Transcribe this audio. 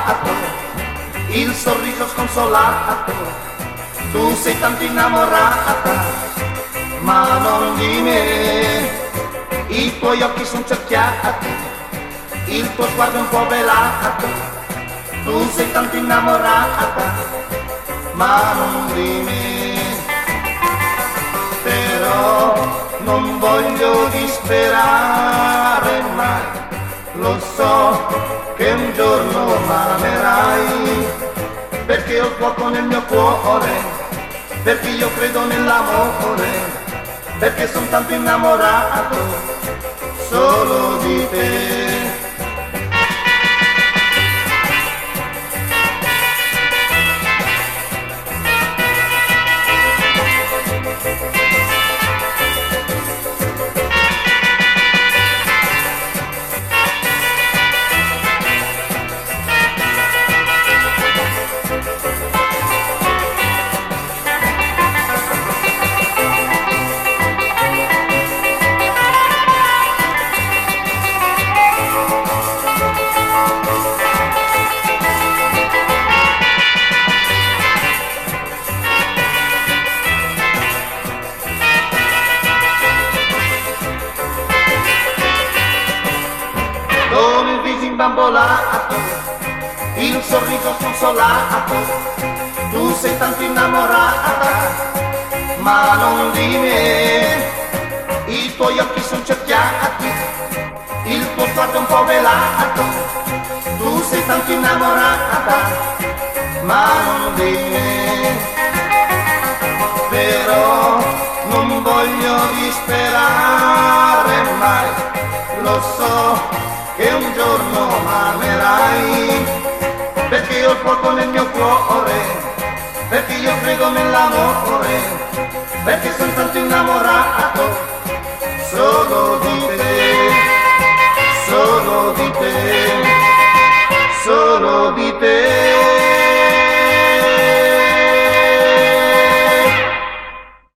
consolato, il sorriso sconsolato, tu sei tanto innamorata, ma non di me, i tuoi occhi sono cerchiati, il tuo sguardo è un po' velato, tu sei tanto innamorata, ma non di me, però non voglio disperare mai, lo so che un giorno m'amerai, perché ho il fuoco nel mio cuore, perché io credo nell'amore, perché sono tanto innamorato solo di te. Con il viso imbambolato, il sorriso sconsolato, tu sei tanto innamorata, ma non di me, i tuoi occhi sono cerchiati, il tuo sguardo è un po' velato, tu sei tanto innamorata, ma non di me, però non voglio disperare mai, lo so che un giorno m'amerai, perché io ho il fuoco nel mio cuore, perché io credo nell'amore, perché sono tanto innamorato solo di te, solo di te, solo di te.